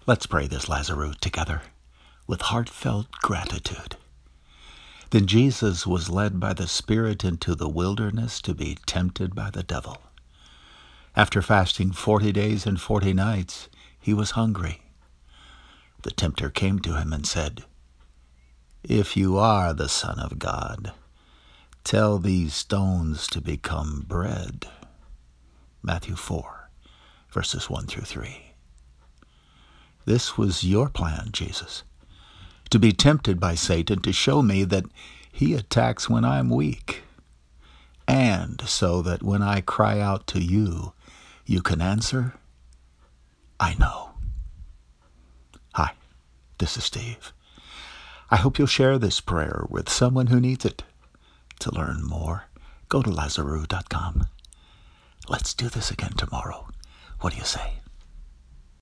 Let's pray this Lazarus together with heartfelt gratitude. Then Jesus was led by the Spirit into the wilderness to be tempted by the devil. After fasting 40 days and 40 nights, he was hungry. The tempter came to him and said, "If you are the Son of God, tell these stones to become bread." Matthew 4, verses 1 through 3. This was your plan, Jesus, to be tempted by Satan to show me that he attacks when I'm weak, and so that when I cry out to you, you can answer, "I know." Hi, this is Steve. I hope you'll share this prayer with someone who needs it. To learn more, go to Lazarus.com. Let's do this again tomorrow. What do you say?